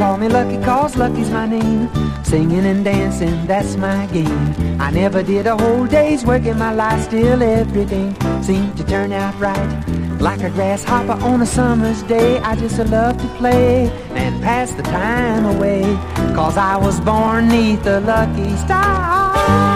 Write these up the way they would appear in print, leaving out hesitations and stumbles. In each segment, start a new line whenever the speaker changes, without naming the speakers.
call me Lucky 'cause Lucky's my name. Singing and dancing, that's my game. I never did a whole day's work in my life, still everything seemed to turn out right. Like a grasshopper on a summer's day, I just love to play and pass the time away. 'Cause I was born 'neath a lucky star.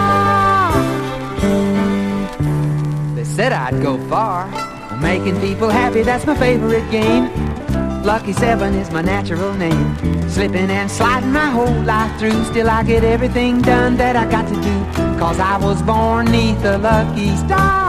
They said I'd go far. Making people happy, that's my favorite game. Lucky 7 is my natural name. Slipping and sliding my whole life through, still I get everything done that I got to do. 'Cause I was born 'neath a lucky star.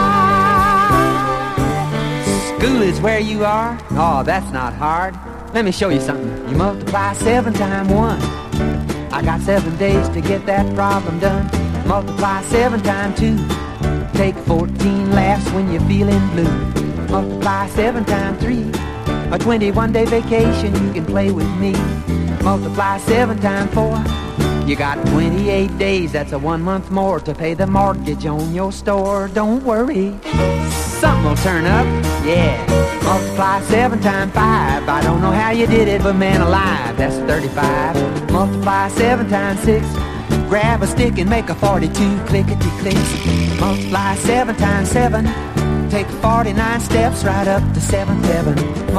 School is where you are? Oh, that's not hard. Let me show you something. You multiply 7 times 1. I got 7 days to get that problem done. Multiply 7 times 2. Take 14 laughs when you're feeling blue. Multiply 7 times 3. A 21-day vacation, you can play with me. Multiply 7 times 4. You got 28 days, that's a 1 month more to pay the mortgage on your store. Don't worry, something will turn up, yeah. Multiply 7 times 5. I don't know how you did it, but man alive, that's 35. Multiply 7 times 6. Grab a stick and make a 42, clickety-click. Multiply 7 times 7. Take 49 steps right up to 7th heaven.